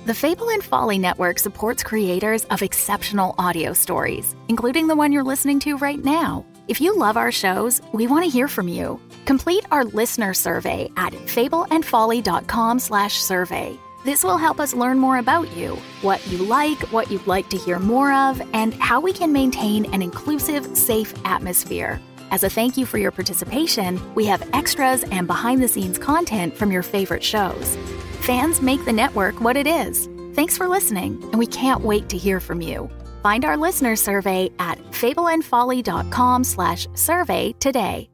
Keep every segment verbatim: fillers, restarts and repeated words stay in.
The Fable and Folly Network supports creators of exceptional audio stories, including the one you're listening to right now. If you love our shows, we want to hear from you. Complete our listener survey at fableandfolly.com slash survey. This will help us learn more about you, what you like, what you'd like to hear more of, and how we can maintain an inclusive, safe atmosphere. As a thank you for your participation, we have extras and behind-the-scenes content from your favorite shows. Fans make the network what it is. Thanks for listening, and we can't wait to hear from you. Find our listener survey at fableandfolly.com slash survey today.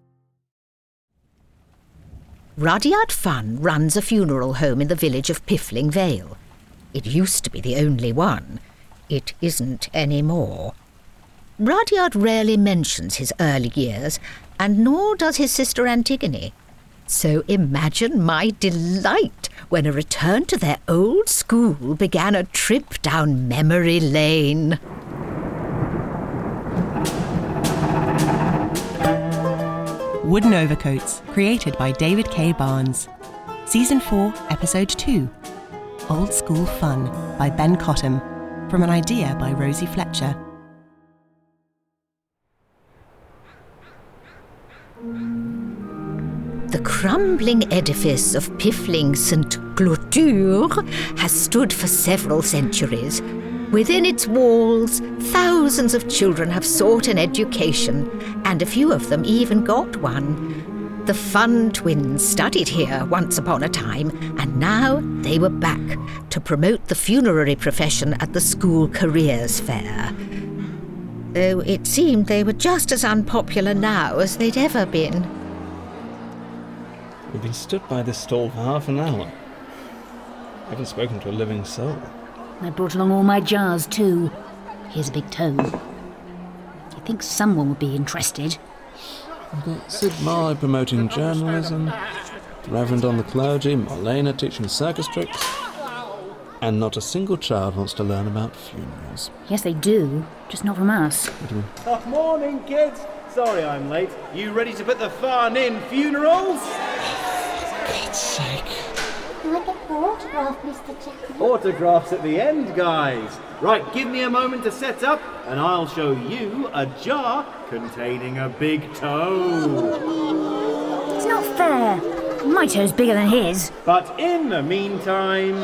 Rudyard Funn runs a funeral home in the village of Piffling Vale. It used to be the only one. It isn't anymore. Rudyard rarely mentions his early years, and nor does his sister Antigone. So imagine my delight when a return to their old school began a trip down memory lane. Wooden Overcoats, created by David K. Barnes. Season four, Episode two. Old School Fun by Ben Cottam. From an idea by Rosie Fletcher. The crumbling edifice of Piffling Saint Cloture has stood for several centuries. Within its walls, thousands of children have sought an education, and a few of them even got one. The Funn twins studied here once upon a time, and now they were back to promote the funerary profession at the school careers fair. Though it seemed they were just as unpopular now as they'd ever been. We've been stood by this stall for half an hour. I haven't spoken to a living soul. I brought along all my jars, too. Here's a big tome. You'd think someone would be interested. We've got Sid Marlowe promoting journalism, the Reverend on the clergy, Marlena teaching circus tricks, and not a single child wants to learn about funerals. Yes, they do, just not from us. What do you mean? Oh, morning, kids. Sorry I'm late. You ready to put the fun in funerals? For God's sake. Can I get the autograph, Mister Jackman? Autographs at the end, guys. Right, give me a moment to set up, and I'll show you a jar containing a big toe. It's not fair. My toe's bigger than his. But in the meantime...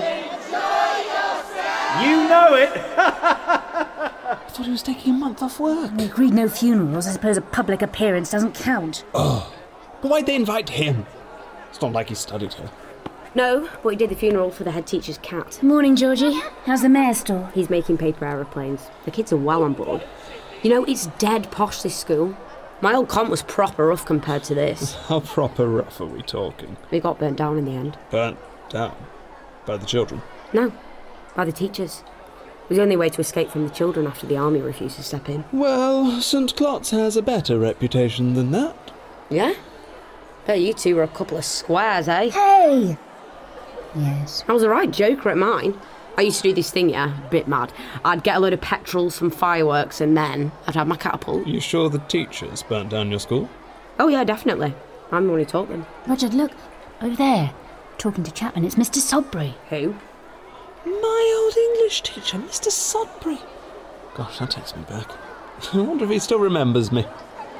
You know it! I thought he was taking a month off work. We agreed no funerals. I suppose a public appearance doesn't count. Oh, but why'd they invite him? It's not like he studied here. No, but he did the funeral for the head teacher's cat. Morning, Georgie. How's the mayor store? He's making paper aeroplanes. The kids are well on board. You know, it's dead posh, this school. My old comp was proper rough compared to this. How proper rough are we talking? We got burnt down in the end. Burnt down? By the children? No, by the teachers. It was the only way to escape from the children after the army refused to step in. Well, Saint Clots has a better reputation than that. Yeah? Bet you two were a couple of squares, eh? Hey! Yes. I was a right joker at mine. I used to do this thing, yeah, a bit mad. I'd get a load of petrol, some fireworks, and then I'd have my catapult. You sure the teachers burnt down your school? Oh yeah, definitely. I'm the one who taught them. Rudyard, look. Over there. Talking to Chapman. It's Mister Sodbury. Who? My old English teacher, Mister Sodbury. Gosh, that takes me back. I wonder if he still remembers me.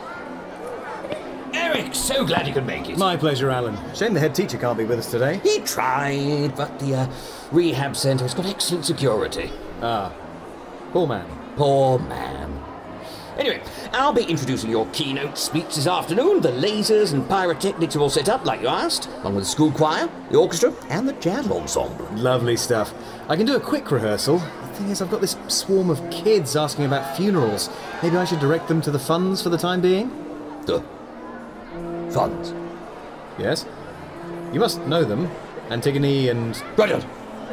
Eric, so glad you could make it. My pleasure, Alan. Shame the head teacher can't be with us today. He tried, but the uh, rehab centre has got excellent security. Ah, poor man. Poor man. Anyway, I'll be introducing your keynote speech this afternoon. The lasers and pyrotechnics are all set up, like you asked, along with the school choir, the orchestra, and the jazz ensemble. Lovely stuff. I can do a quick rehearsal. The thing is, I've got this swarm of kids asking about funerals. Maybe I should direct them to the funds for the time being? The funds? Yes. You must know them. Antigone and... Rudyard!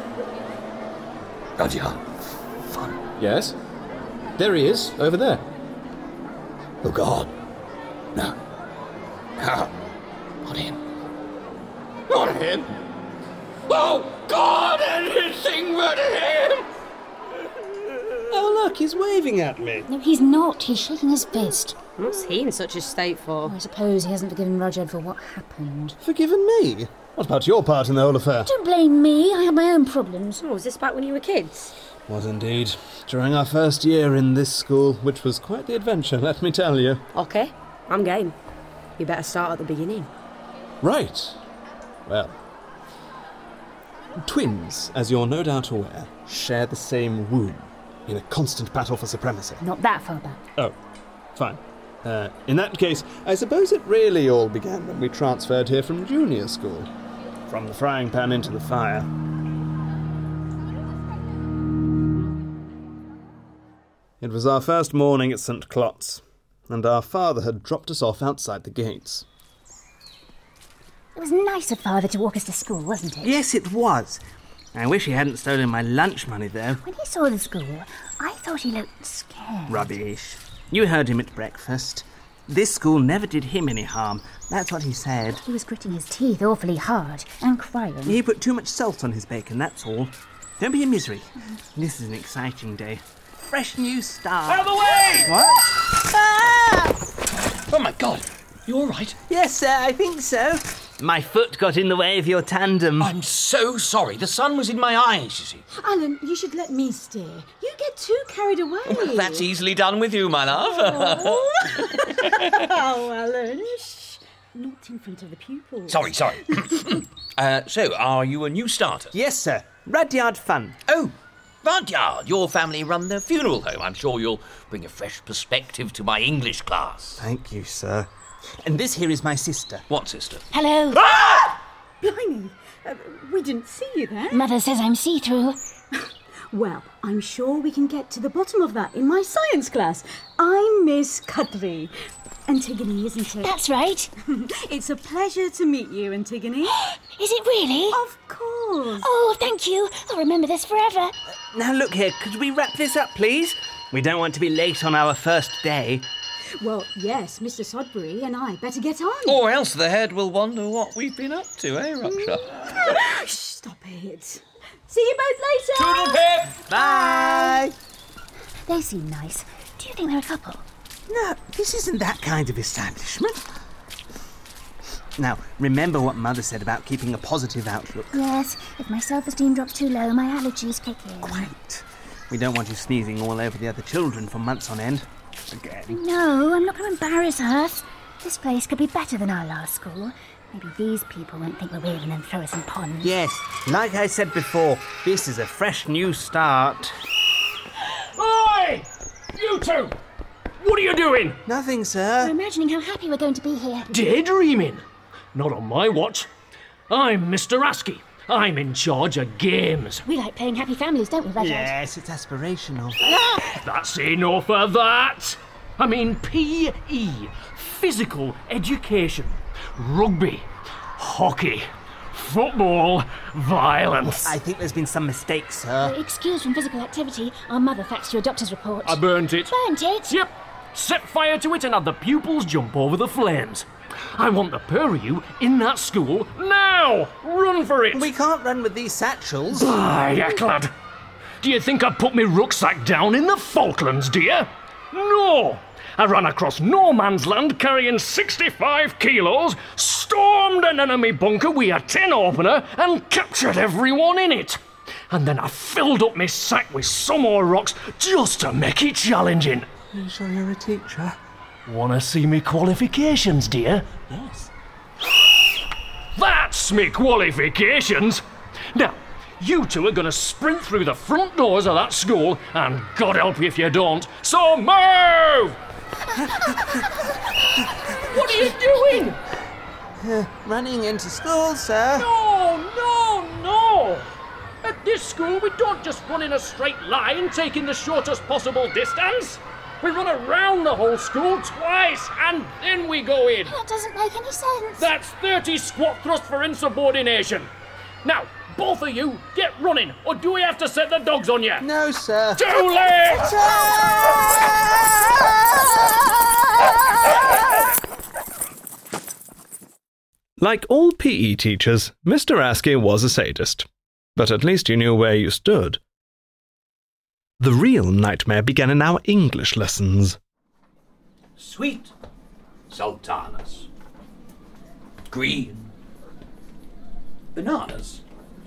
Rudyard. Funn. Yes. There he is, over there. Oh, God. No. No. Not him. Not him. Oh, God, anything but him! Oh, look, he's waving at me. No, he's not. He's shaking his fist. What's he in such a state for? Oh, I suppose he hasn't forgiven Rudyard for what happened. Forgiven me? What about your part in the whole affair? Don't blame me. I had my own problems. Oh, was this back when you were kids? Was indeed. During our first year in this school, which was quite the adventure, let me tell you. OK, I'm game. You better start at the beginning. Right. Well, twins, as you're no doubt aware, share the same womb in a constant battle for supremacy. Not that far back. Oh, fine. Uh, in that case, I suppose it really all began when we transferred here from junior school. From the frying pan into the fire. It was our first morning at Saint Clots, and our father had dropped us off outside the gates. It was nice of Father to walk us to school, wasn't it? Yes, it was. I wish he hadn't stolen my lunch money, though. When he saw the school, I thought he looked scared. Rubbish. You heard him at breakfast. This school never did him any harm. That's what he said. He was gritting his teeth awfully hard and crying. He put too much salt on his bacon, that's all. Don't be a misery. This is an exciting day. Fresh new start. Out of the way! What? Ah! Oh, my God. You all right? Yes, sir, I think so. My foot got in the way of your tandem. I'm so sorry. The sun was in my eyes, you see. Alan, you should let me steer. You get too carried away. Well, that's easily done with you, my love. Oh, oh Alan. Shh. Not in front of the pupils. Sorry, sorry. uh, so, are you a new starter? Yes, sir. Rudyard Funn. Oh, Rudyard. Your family run the funeral home. I'm sure you'll bring a fresh perspective to my English class. Thank you, sir. And this here is my sister. What sister? Hello. Ah! Blimey. Uh, we didn't see you there. Mother says I'm see-through. Well, I'm sure we can get to the bottom of that in my science class. I'm Miss Cudley. Antigone, isn't it? That's right. It's a pleasure to meet you, Antigone. Is it really? Of course. Oh, thank you. I'll remember this forever. Uh, now, look here. Could we wrap this up, please? We don't want to be late on our first day. Well, yes, Mister Sodbury and I better get on. Or else the head will wonder what we've been up to, eh, Rupture? Stop it. See you both later. Toodle-pip! Bye! They seem nice. Do you think they're a couple? No, this isn't that kind of establishment. Now, remember what Mother said about keeping a positive outlook. Yes, if my self-esteem drops too low, my allergies kick in. Quite. We don't want you sneezing all over the other children for months on end. Again. No, I'm not going to embarrass her. This place could be better than our last school. Maybe these people won't think we're weird and then throw us in ponds. Yes, like I said before, this is a fresh new start. Oi! You two! What are you doing? Nothing, sir. We're imagining how happy we're going to be here. Daydreaming? Not on my watch. I'm Mister Askey. I'm in charge of games. We like playing Happy Families, don't we, Rudyard? Yes, it's aspirational. That's enough of that. I mean P E, physical education, rugby, hockey, football, violence. I think there's been some mistakes, sir. We're excused from physical activity. Our mother faxed you a doctor's report. I burnt it. Burnt it? Yep. Set fire to it and have the pupils jump over the flames. I want the pair of you in that school now! Run for it! We can't run with these satchels. By Ecklad! Do you think I put my rucksack down in the Falklands, do you? No! I ran across no man's land carrying sixty-five kilos, stormed an enemy bunker with a tin opener and captured everyone in it. And then I filled up my sack with some more rocks just to make it challenging. Are you sure you're a teacher? Wanna see me qualifications, dear? Yes. That's me qualifications! Now, you two are gonna sprint through the front doors of that school, and God help you if you don't. So move! What are you doing? Uh, running into school, sir. No, no, no! At this school, we don't just run in a straight line, taking the shortest possible distance. We run around the whole school twice, and then we go in. That doesn't make any sense. That's thirty squat thrust for insubordination. Now, both of you, get running, or do we have to set the dogs on you? No, sir. Too late! Like all P E teachers, Mister Askey was a sadist. But at least you knew where you stood. The real nightmare began in our English lessons. Sweet sultanas. Green. bananas,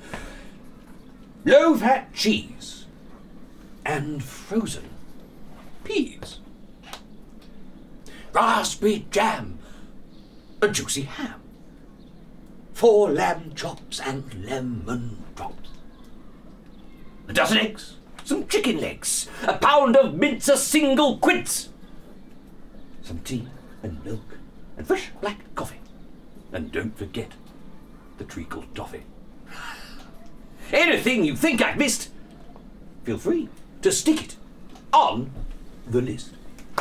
low-fat cheese, and frozen peas, raspberry jam, a juicy ham, four lamb chops and lemon drops, a dozen eggs, some chicken legs, a pound of mince, a single quince, some tea and milk and fresh black coffee, and don't forget the treacle toffee. Anything you think I've missed, feel free to stick it on the list.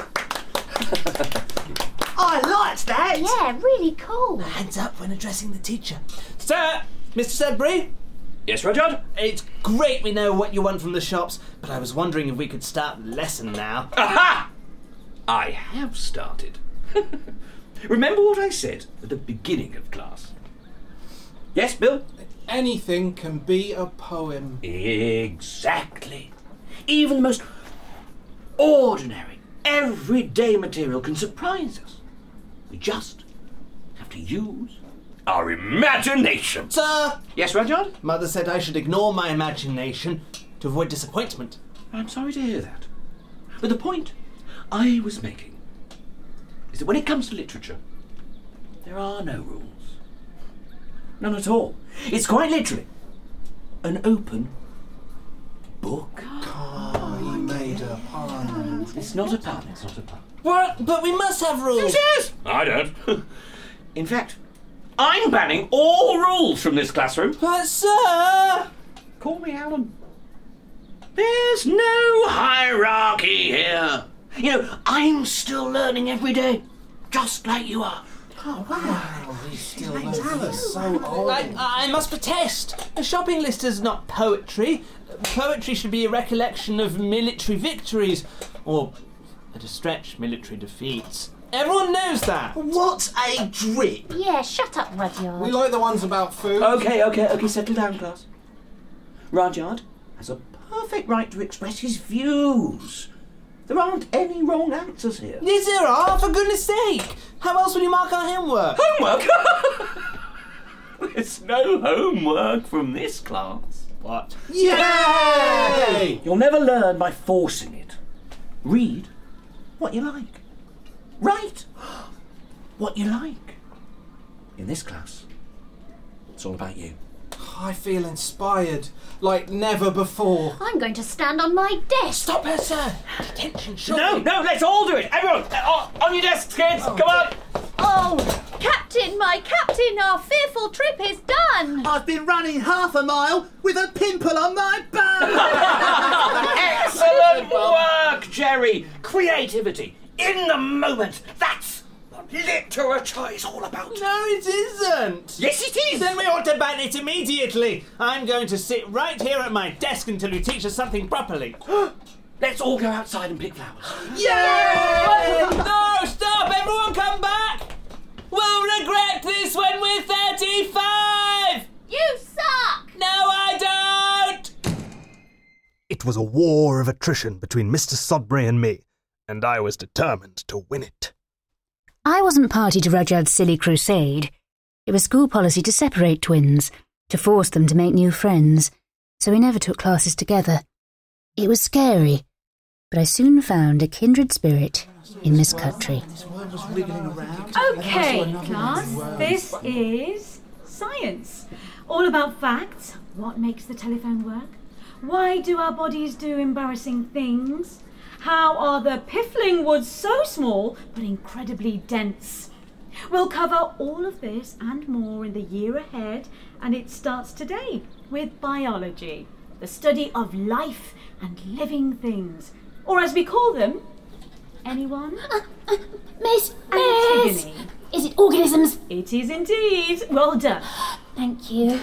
I liked that! Yeah, really cool. Hands up when addressing the teacher. Sir! Mister Sudbury? Yes, Rudyard? It's great we know what you want from the shops, but I was wondering if we could start the lesson now. Aha! I have started. Remember what I said at the beginning of class? Yes, Bill? Anything can be a poem. Exactly. Even the most ordinary, everyday material can surprise us. We just have to use our imagination. Sir! Yes, Rudyard? Mother said I should ignore my imagination to avoid disappointment. I'm sorry to hear that. But the point I was making is that when it comes to literature, there are no rules. None at all. It's quite literally an open book. Oh, he made a pun. It's not a pun, it's not a pun. What? But we must have rules. Yes, yes! I don't. In fact, I'm banning all rules from this classroom. But, sir! Call me Alan. There's no hierarchy here. You know, I'm still learning every day, just like you are. Oh, wow. He's still learning. So old. I, I must protest. A shopping list is not poetry. Poetry should be a recollection of military victories, or, at a stretch, military defeats. Everyone knows that. What a drip. Yeah, shut up, Rudyard. We like the ones about food. Okay, okay, okay, settle down, class. Rudyard has a perfect right to express his views. There aren't any wrong answers here. Yes, there are, for goodness sake. How else will you mark our homework? Homework? There's no homework from this class. What? Yay! You'll never learn by forcing it. Read what you like. Write what you like. In this class, it's all about you. I feel inspired, like never before. I'm going to stand on my desk. Stop her, sir. Detention, sure. No, no, let's all do it. Everyone, uh, on your desks, kids. Oh, Come on. Oh, Captain, my Captain, our fearful trip is done. I've been running half a mile with a pimple on my bum. Excellent work, Jerry. Creativity in the moment. That's what literature is all about. No, it isn't. Yes, it is. Then we ought to ban it immediately. I'm going to sit right here at my desk until you teach us something properly. Let's all go outside and pick flowers. Yay! No, stop! Everyone come back! We'll regret this when we're thirty-five! You suck! No, I don't! It was a war of attrition between Mister Sudbury and me, and I was determined to win it. I wasn't party to Rudyard's silly crusade. It was school policy to separate twins, to force them to make new friends, so we never took classes together. It was scary, but I soon found a kindred spirit in Miss Cuttree. Okay, class, this is science. All about facts. What makes the telephone work? Why do our bodies do embarrassing things? How are the piffling woods so small but incredibly dense? We'll cover all of this and more in the year ahead, and it starts today with biology, the study of life and living things, or as we call them, anyone? Uh, uh, Miss, Miss! Antigone. Is it organisms? It is indeed. Well done. Thank you.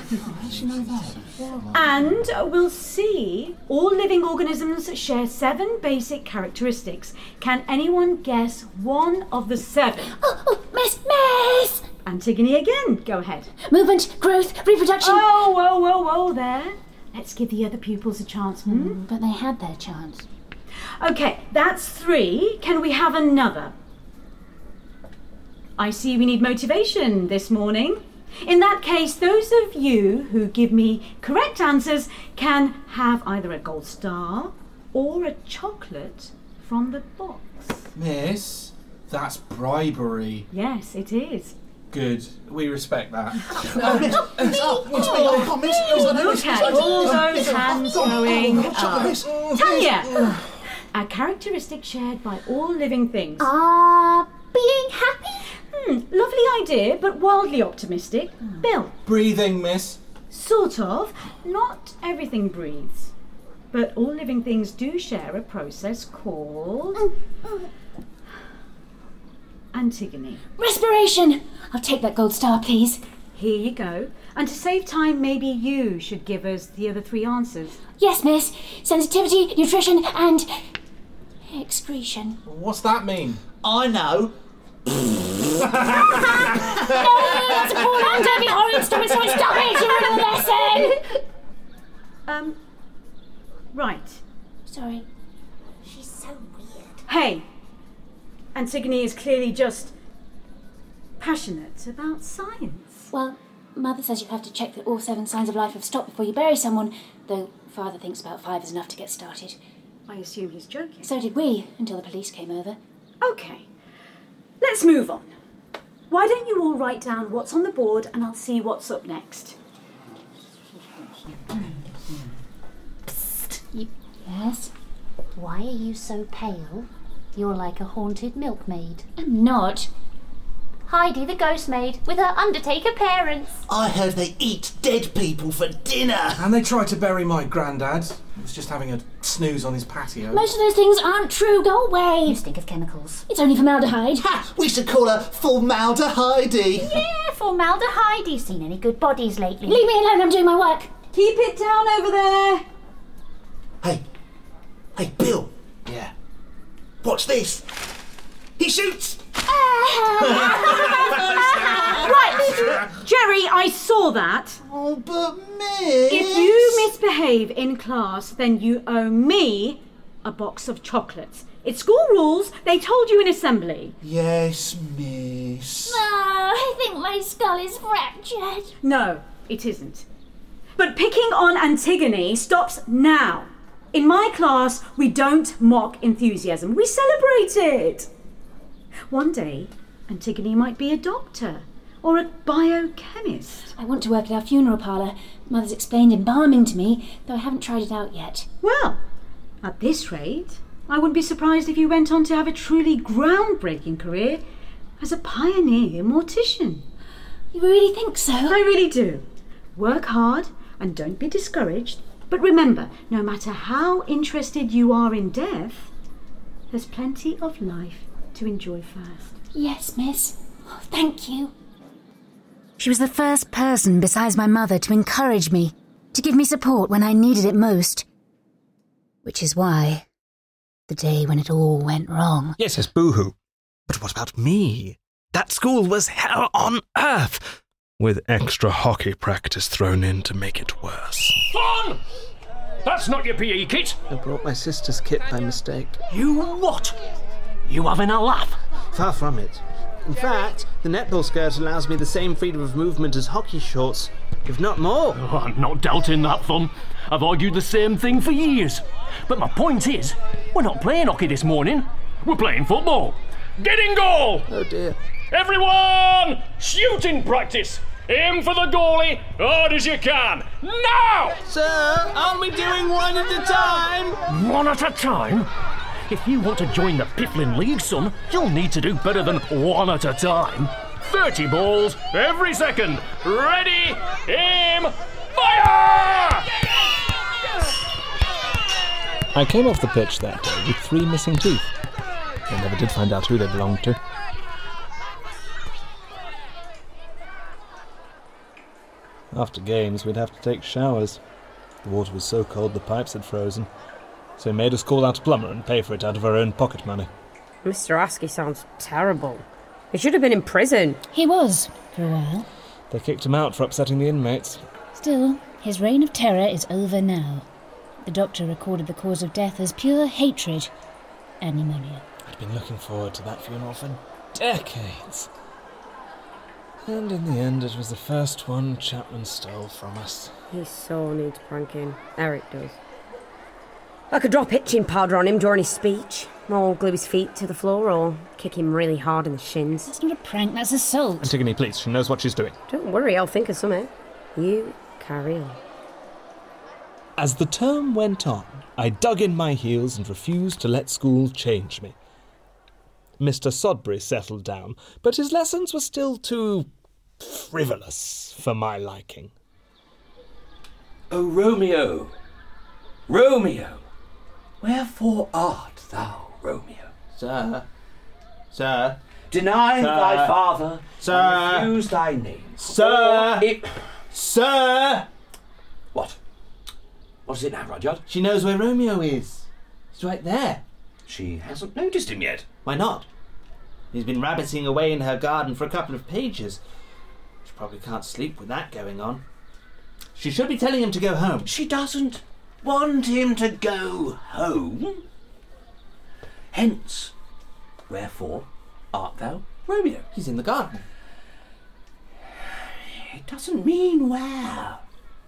And we'll see all living organisms share seven basic characteristics. Can anyone guess one of the seven? Oh, oh, Miss, Miss! Antigone again. Go ahead. Movement, growth, reproduction. Oh, whoa, whoa, whoa there. Let's give the other pupils a chance. Hmm? Mm, but they had their chance. Okay, that's three. Can we have another? I see we need motivation this morning. In that case, those of you who give me correct answers can have either a gold star or a chocolate from the box. Miss, that's bribery. Yes, it is. Good. We respect that. Oh, miss, miss, oh, miss, oh, miss, oh, look at all those hands going up. Tanya, a characteristic shared by all living things. Ah, uh, being happy? Hmm, lovely idea, but wildly optimistic. Mm. Bill. Breathing, miss. Sort of. Not everything breathes. But all living things do share a process called... Mm. Mm. Antigone. Respiration! I'll take that gold star, please. Here you go. And to save time, maybe you should give us the other three answers. Yes, miss. Sensitivity, nutrition, and... excretion. What's that mean? I know. No, that's a poor land, don't be horrid. Stop it, stop it, stop it! You're ruining the lesson! Um, right. Sorry. She's so weird. Hey! Antigone is clearly just passionate about science. Well, Mother says you have to check that all seven signs of life have stopped before you bury someone, though Father thinks about five is enough to get started. I assume he's joking. So did we, until the police came over. Okay. Let's move on. Why don't you all write down what's on the board and I'll see what's up next. Psst. You, yes? Why are you so pale? You're like a haunted milkmaid. I'm not. Heidi the ghost maid with her Undertaker parents. I heard they eat dead people for dinner. And they tried to bury my granddad. He was just having a snooze on his patio. Most of those things aren't true. Go away. You stink of chemicals. It's only formaldehyde. Ha! We should call her Formaldehyde. Yeah, Formaldehyde. Seen any good bodies lately? Leave me alone. I'm doing my work. Keep it down over there. Hey. Hey, Bill. Yeah. Watch this. He shoots. Right, Jerry, I saw that. Oh, but miss... If you misbehave in class, then you owe me a box of chocolates. It's school rules. They told you in assembly. Yes, miss. No, I think my skull is fractured. No, it isn't. But picking on Antigone stops now. In my class, we don't mock enthusiasm. We celebrate it. One day, Antigone might be a doctor or a biochemist. I want to work at our funeral parlour. Mother's explained embalming to me, though I haven't tried it out yet. Well, at this rate, I wouldn't be surprised if you went on to have a truly groundbreaking career as a pioneer mortician. You really think so? I really do. Work hard and don't be discouraged. But remember, no matter how interested you are in death, there's plenty of life to enjoy first. Yes, miss. Oh, thank you. She was the first person besides my mother to encourage me, to give me support when I needed it most. Which is why, the day when it all went wrong... Yes, yes, boo-hoo. But what about me? That school was hell on earth, with extra hockey practice thrown in to make it worse. Fun! That's not your P E kit. I brought my sister's kit by mistake. You what? You having a laugh? Far from it. In fact, the netball skirt allows me the same freedom of movement as hockey shorts, if not more. Oh, I'm not doubting that, Fun. I've argued the same thing for years. But my point is, we're not playing hockey this morning. We're playing football. Get in goal! Oh dear. Everyone! Shooting practice! Aim for the goalie, hard as you can. Now! Sir, aren't we doing one at a time? One at a time? If you want to join the Piffling League, son, you'll need to do better than one at a time. Thirty balls every second. Ready, aim, fire! I came off the pitch that day with three missing teeth. I never did find out who they belonged to. After games, we'd have to take showers. The water was so cold the pipes had frozen. So he made us call out a plumber and pay for it out of our own pocket money. Mister Askey sounds terrible. He should have been in prison. He was, for a while. They kicked him out for upsetting the inmates. Still, his reign of terror is over now. The doctor recorded the cause of death as pure hatred and pneumonia. I'd been looking forward to that funeral for decades. And in the end, it was the first one Chapman stole from us. He so needs pranking. Eric does. I could drop itching powder on him during his speech, or glue his feet to the floor, or kick him really hard in the shins. That's not a prank, that's assault. Antigone, please, she knows what she's doing. Don't worry, I'll think of something. You carry on. As the term went on, I dug in my heels and refused to let school change me. Mister Sodbury settled down, but his lessons were still too frivolous for my liking. O Romeo, Romeo, wherefore art thou, Romeo? Sir, sir, Deny Sir. thy father, Sir. and refuse thy name. Sir. Or it... Sir! What? What is it now, Rudyard? She knows where Romeo is. He's right there. She hasn't noticed him yet. Why not? He's been rabbiting away in her garden for a couple of pages. She probably can't sleep with that going on. She should be telling him to go home. She doesn't want him to go home. Hence, wherefore art thou, Romeo? He's in the garden. It doesn't mean where.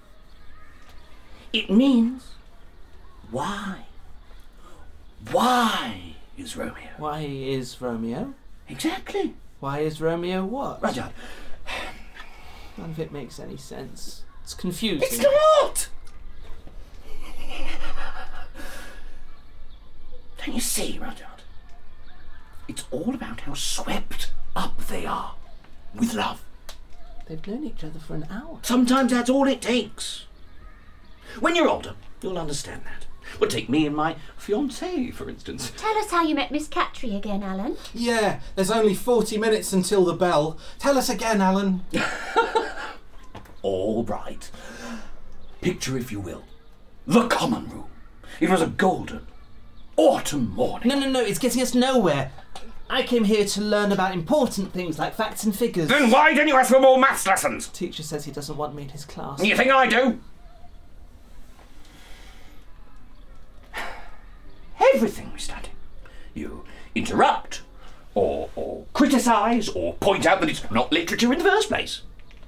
It means why. Why is Romeo? Why is Romeo? Exactly. Why is Romeo what? Rudyard. None of it makes any sense. It's confusing. It's not! Don't you see, Rudyard? It's all about how swept up they are with love. They've known each other for an hour. Sometimes that's all it takes. When you're older, you'll understand that. Well, take me and my fiancée, for instance. Tell us how you met Miss Cattry again, Alan. Yeah, there's only forty minutes until the bell. Tell us again, Alan. All right. Picture, if you will, the common room. It was a golden autumn morning. No, no, no, it's getting us nowhere. I came here to learn about important things like facts and figures. Then why don't you ask for more maths lessons? Teacher says he doesn't want me in his class. You think I do? Everything we study, you interrupt, or, or criticise, or point out that it's not literature in the first place.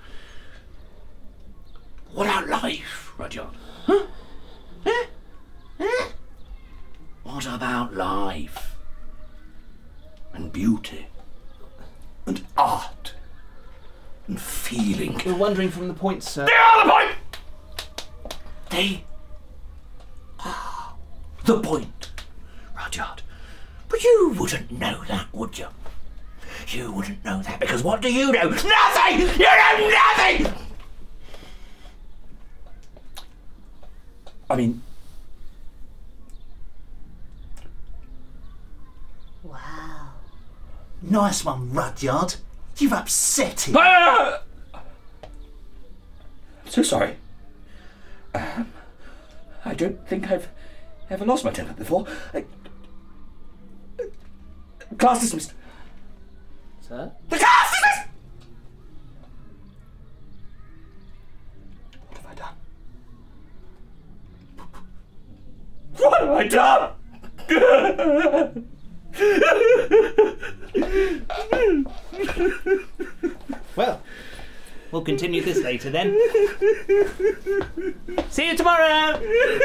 What about life, Rudyard? Huh? Eh? Eh? What about life? And beauty? And art? And feeling? You're wandering from the point, sir. They are the point! They are the point. Rudyard. But you wouldn't know that, would you? You wouldn't know that because what do you know? Nothing! You know nothing! I mean... Wow. Nice one, Rudyard. You've upset him. Ah! I'm so sorry. Um, I don't think I've ever lost my temper before. I... Class dismissed. Sir? The class dismissed! What have I done? What have I done? Well, we'll continue this later then. See you tomorrow!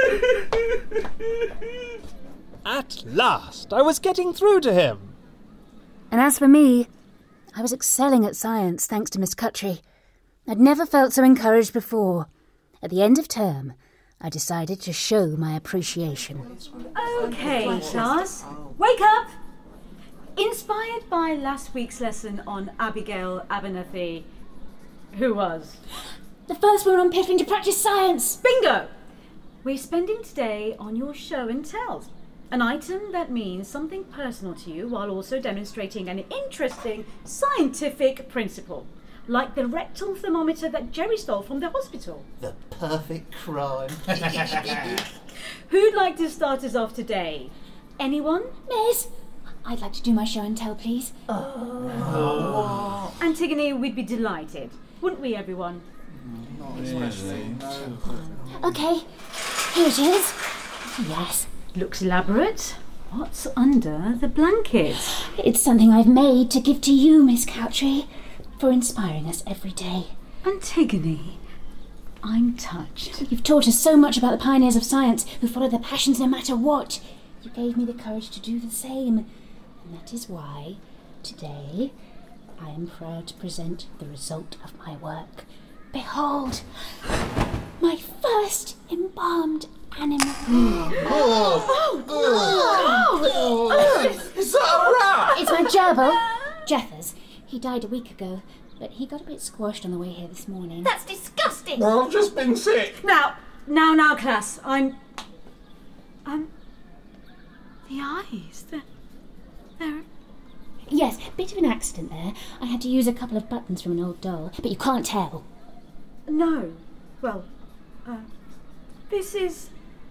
At last, I was getting through to him. And as for me, I was excelling at science thanks to Miss Cattry. I'd never felt so encouraged before. At the end of term, I decided to show my appreciation. Okay, class, wake up! Inspired by last week's lesson on Abigail Abernathy, who was? The first woman on Piffling to practice science! Bingo! We're spending today on your show and tell. An item that means something personal to you while also demonstrating an interesting scientific principle, like the rectal thermometer that Jerry stole from the hospital. The perfect crime. Who'd like to start us off today? Anyone? Miss, I'd like to do my show and tell, please. Oh. Antigone, we'd be delighted. Wouldn't we, everyone? Not especially. Okay, here it is. Yes. Looks elaborate. What's under the blanket? It's something I've made to give to you, Miss Cattry. for inspiring us every day. Antigone, I'm touched. You've taught us so much about the pioneers of science who follow their passions no matter what. You gave me the courage to do the same. And that is why, today, I am proud to present the result of my work. Behold, my first embalmed animal. Oh, oh, oh, oh. Is that a rat? It's my gerbil, Jeffers. He died a week ago, but he got a bit squashed on the way here this morning. That's disgusting. Well, I've just been sick. Now, now, now, class. I'm... I'm... The eyes, they're... they're... Yes, bit of an accident there. I had to use a couple of buttons from an old doll, but you can't tell. No. Well, uh, this is...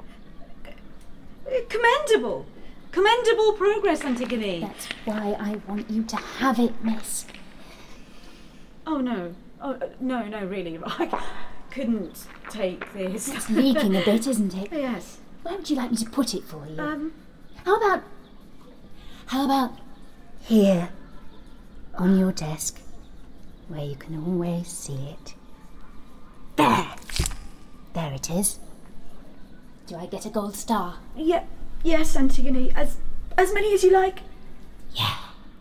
commendable. Commendable progress, Antigone. That's why I want you to have it, miss. Oh, no. Oh, uh, no, no, really. I couldn't take this. It's leaking a bit, isn't it? Yes. Where would you like me to put it for you? Um... How about... How about... here, on your desk, where you can always see it. There! There it is. Do I get a gold star? Yeah, yes, Antigone. As, as many as you like. Yeah.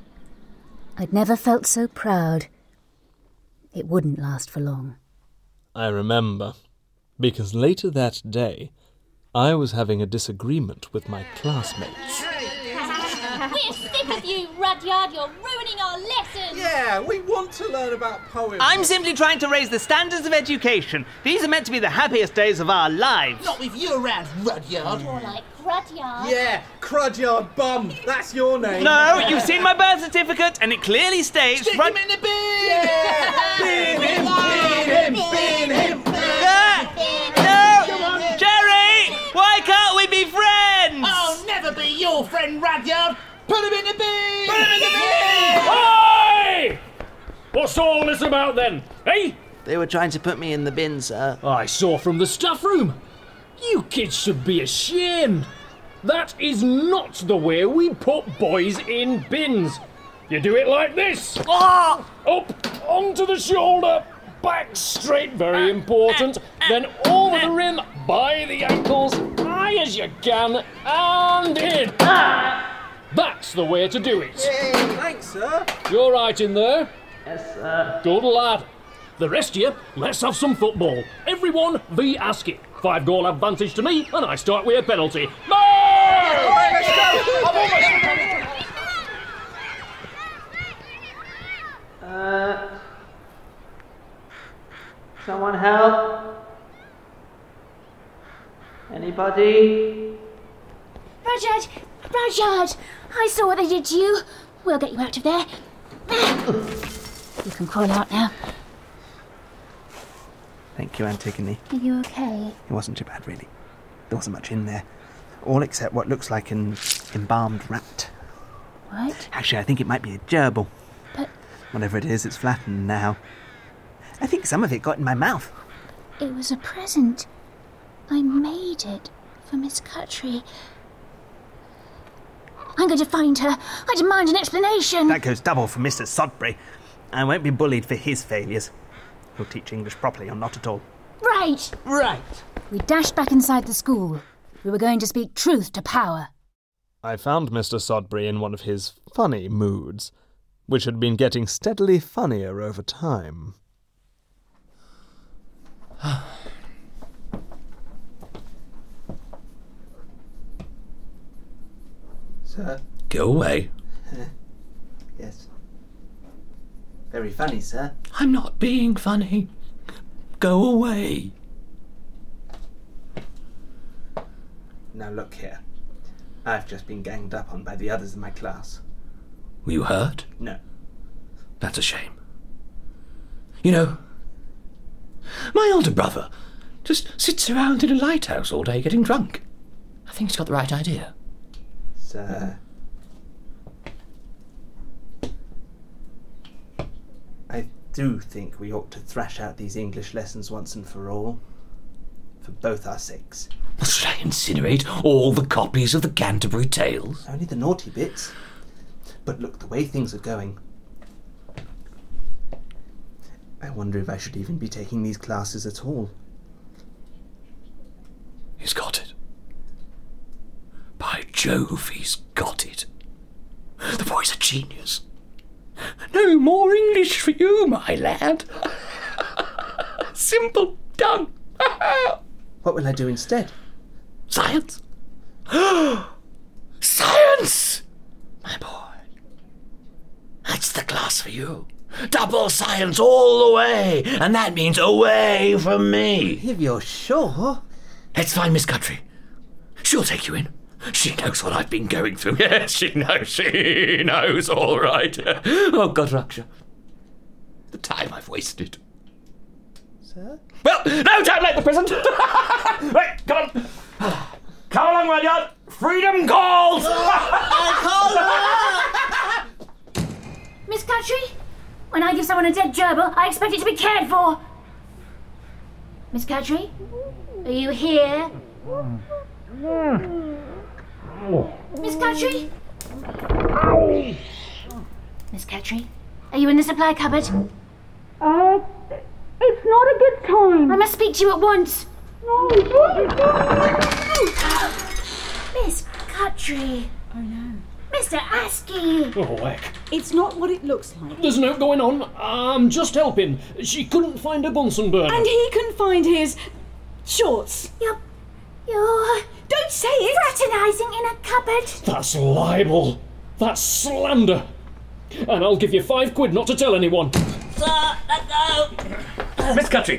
I'd never felt so proud. It wouldn't last for long. I remember, because later that day, I was having a disagreement with my classmates. We're sick of you, Rudyard. You're ruining our lessons. Yeah, we want to learn about poems. I'm simply trying to raise the standards of education. These are meant to be the happiest days of our lives. Not with you around, Rudyard. More like Rudyard. Yeah, Crudyard Bum. That's your name. No, you've seen my birth certificate, and it clearly states... Stick Rud- him in the bin! Yeah! Bin him, bin him, bin him! Ah! No! Jerry! Why can't we be friends? I'll never be your friend, Rudyard. Put him in the bin! Put him in the bin! Oi! What's all this about then, eh? They were trying to put me in the bin, sir. I saw from the staff room. You kids should be ashamed. That is not the way we put boys in bins. You do it like this. Oh! Up, onto the shoulder, back straight, very important. Then over the rim, by the ankles, high as you can, and in. That's the way to do it. Yay, thanks, sir. You're right in there. Yes, sir. Good lad. The rest of you, let's have some football. Everyone v Askey. Five goal advantage to me, and I start with a penalty. Mark! All right, let's go. I'm almost... Uh, someone help? Anybody? Rudyard! Rudyard! I saw what they did to you. We'll get you out of there. You can crawl out now. Thank you, Antigone. Are you okay? It wasn't too bad, really. There wasn't much in there. All except what looks like an embalmed rat. What? Actually, I think it might be a gerbil. But... Whatever it is, it's flattened now. I think some of it got in my mouth. It was a present. I made it for Miss Guthrie. I'm going to find her. I demand an explanation. That goes double for Mister Sodbury. I won't be bullied for his failures. He'll teach English properly or not at all. Right. Right. We dashed back inside the school. We were going to speak truth to power. I found Mister Sodbury in one of his funny moods, which had been getting steadily funnier over time. Sir? Go away. Yes. Very funny, sir. I'm not being funny. Go away. Now look here. I've just been ganged up on by the others in my class. Were you hurt? No. That's a shame. You know, my older brother just sits around in a lighthouse all day getting drunk. I think he's got the right idea. Sir. I do think we ought to thrash out these English lessons once and for all. For both our sakes. Should I incinerate all the copies of the Canterbury Tales? Only the naughty bits. But look, the way things are going, I wonder if I should even be taking these classes at all. He's got it. By Jove, he's got it. The boy's a genius. No more English for you, my lad. Simple, done. What will I do instead? Science. Science! My boy. That's the class for you. Double science all the way, and that means away from me. If you're sure. Let's find Miss Guthrie. She'll take you in. She knows what I've been going through. Yes, she knows. She knows, all right. Oh, God, Raksha. The time I've wasted. Sir? Well, no time like the present. Right, come on. Come along, Rudyard. Freedom calls. I call Miss Guthrie, when I give someone a dead gerbil, I expect it to be cared for. Miss Guthrie, are you here? Miss Guthrie? Miss Guthrie, are you in the supply cupboard? Uh, it's not a good time. I must speak to you at once. No. Miss Guthrie. Oh no. Mister Askey. Oh, heck. It's not what it looks like. There's no going on. I'm just helping. She couldn't find her Bunsen burner. And he couldn't find his shorts. You're... You're... Don't say it! Fraternising in a cupboard. That's libel. That's slander. And I'll give you five quid not to tell anyone. Sir, let go. Miss Guthrie,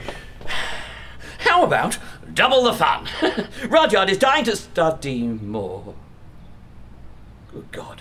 how about double the fun? Rudyard is dying to study more. Good God.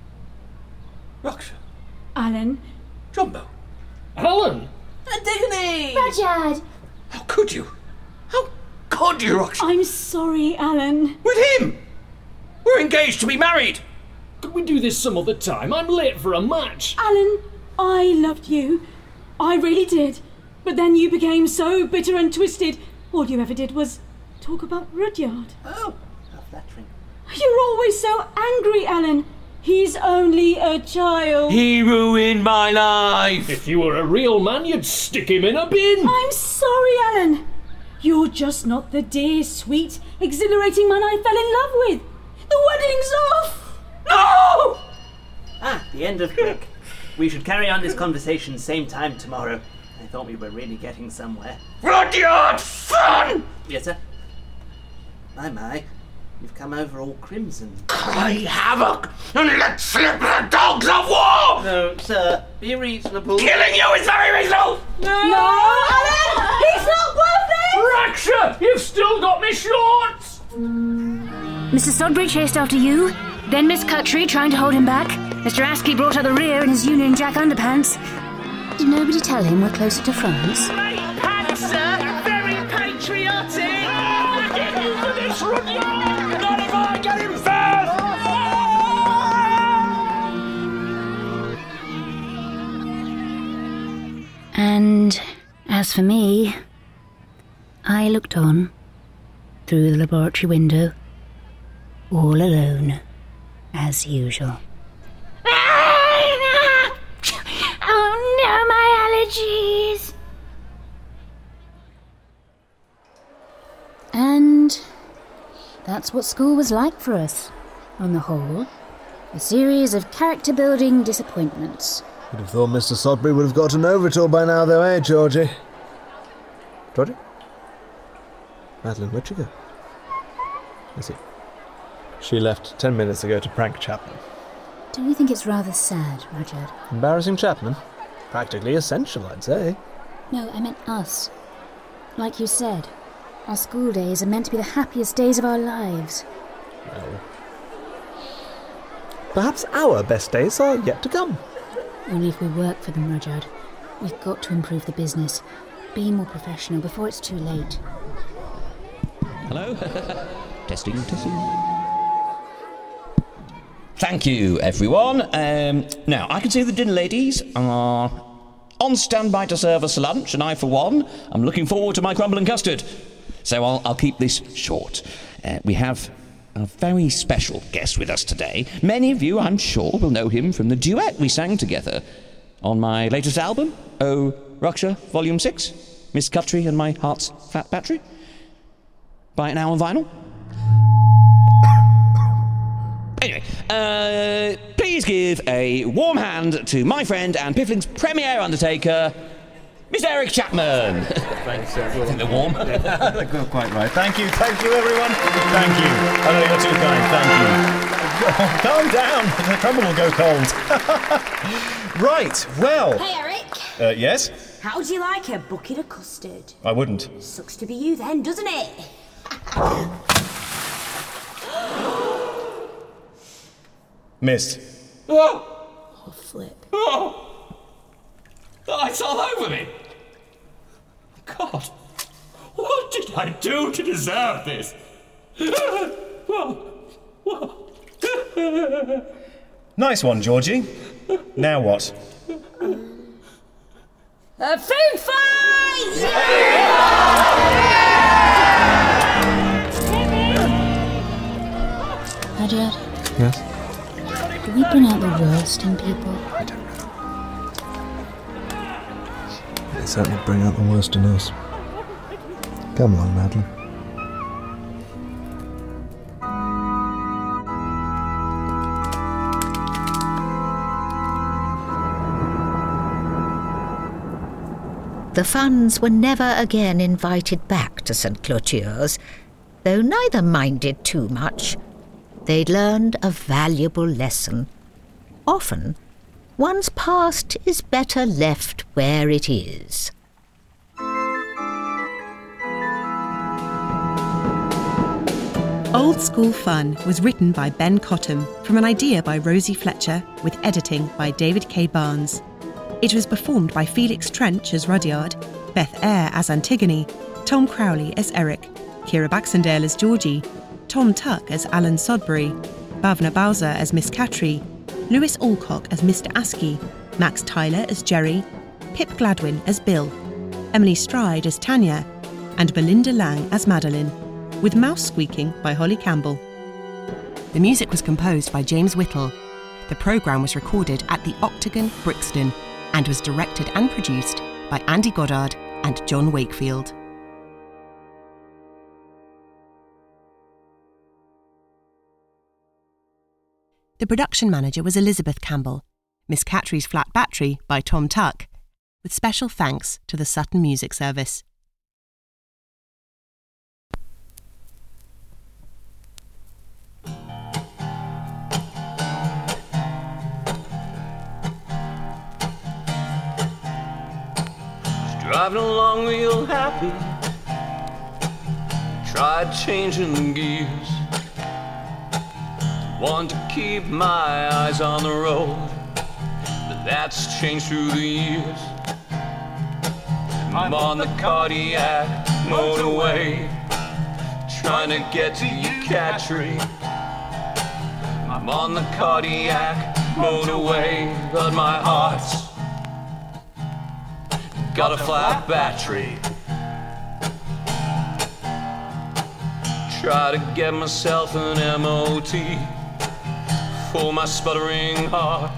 Raksha. Alan. Jumbo. Alan. Antigone. Rudyard. How could you? How could you, Raksha? I'm sorry, Alan. With him? We're engaged to be married. Could we do this some other time? I'm late for a match. Alan, I loved you. I really did. But then you became so bitter and twisted. All you ever did was talk about Rudyard. Oh, how flattering. You're always so angry, Alan. He's only a child. He ruined my life. If you were a real man, you'd stick him in a bin. I'm sorry, Alan. You're just not the dear, sweet, exhilarating man I fell in love with. The wedding's off. No! Ah, the end of break. We should carry on this conversation same time tomorrow. I thought we were really getting somewhere. Rudyard, fun! Yes, sir. My, my. You've come over all crimson. Cry havoc and let slip the dogs of war! No, sir. Be reasonable. Killing you is very reasonable! No! No, Alan! He's not worth it! Raksha, you've still got me shorts! Mister Sodbury chased after you, then Miss Guthrie trying to hold him back. Mister Askey brought out the rear in his Union Jack underpants. Did nobody tell him we're closer to France? Great pants, sir! Very patriotic! Get into this, Rudyard! Not if I get him first! And as for me, I looked on through the laboratory window, all alone, as usual. Oh no, my allergies! And that's what school was like for us, on the whole. A series of character-building disappointments. You'd have thought Mister Sodbury would have gotten over it all by now, though, eh, Georgie? Georgie? Madeline, where'd she go? I see. She left ten minutes ago to prank Chapman. Do you think it's rather sad, Rudyard? Embarrassing Chapman? Practically essential, I'd say. No, I meant us. Like you said, our school days are meant to be the happiest days of our lives. Well, perhaps our best days are yet to come. Only if we work for them, Rudyard. We've got to improve the business. Be more professional before it's too late. Hello? testing, testing. Thank you, everyone. Um, now, I can see the dinner ladies are on standby to serve us lunch, and I, for one, am looking forward to my crumble and custard. So I'll, I'll keep this short. Uh, we have a very special guest with us today. Many of you, I'm sure, will know him from the duet we sang together on my latest album, Oh Rucksha, Volume six, Miss Cuttery and My Heart's Fat Battery. Buy it now on vinyl. Anyway, uh, please give a warm hand to my friend and Piffling's premier undertaker, Mister Eric Chapman. Thanks, sir. I think they're warm. They're quite right. Thank you, thank you, everyone. Thank you. I know you're too kind. Thank you. Oh, calm down. The crumble will go cold. Right, well. Hey, Eric. Uh, yes? How do you like a bucket of custard? I wouldn't. Sucks to be you then, doesn't it? Missed. Oh, oh flip. Oh. Oh, it's all over me. God, what did I do to deserve this? Nice one, Georgie. Now what? A food fight! Rudyard, Yes? do we bring out the worst in people? I don't know. They certainly bring out the worst in us. Come along, Madeline. The Funns were never again invited back to Saint Clotilde's, though neither minded too much. They'd learned a valuable lesson. Often, one's past is better left where it is. Old School Fun was written by Ben Cottam from an idea by Rosie Fletcher with editing by David K. Barnes. It was performed by Felix Trench as Rudyard, Beth Eyre as Antigone, Tom Crowley as Eric, Kira Baxendale as Georgie, Tom Tuck as Alan Sodbury, Bhavna Bowser as Miss Cattery, Lewis Alcock as Mister Askey, Max Tyler as Jerry, Pip Gladwin as Bill, Emily Stride as Tanya, and Belinda Lang as Madeline, with mouse squeaking by Holly Campbell. The music was composed by James Whittle. The programme was recorded at the Octagon, Brixton, and was directed and produced by Andy Goddard and John Wakefield. The production manager was Elizabeth Campbell, Miss Cattery's Flat Battery by Tom Tuck, with special thanks to the Sutton Music Service. Driving along real happy, tried changing gears, want to keep my eyes on the road, but that's changed through the years. I'm on the cardiac motorway, trying to get to you, Cattery. I'm on the cardiac motorway, but my heart's got a flat battery. Try to get myself an M O T for my sputtering heart.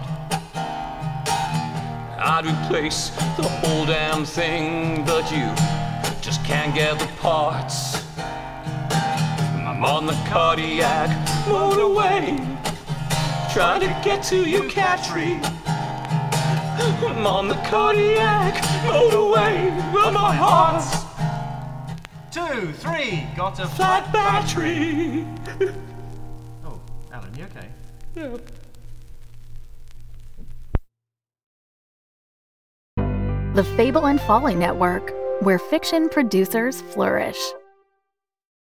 I'd replace the whole damn thing, but you just can't get the parts. I'm on the cardiac motorway, trying to get to you, Cattery. I'm on the cardiac motorway, but my heart's Two, three, got a flat battery. Oh, Alan, you okay? Yeah. The Fable and Folly Network, where fiction producers flourish.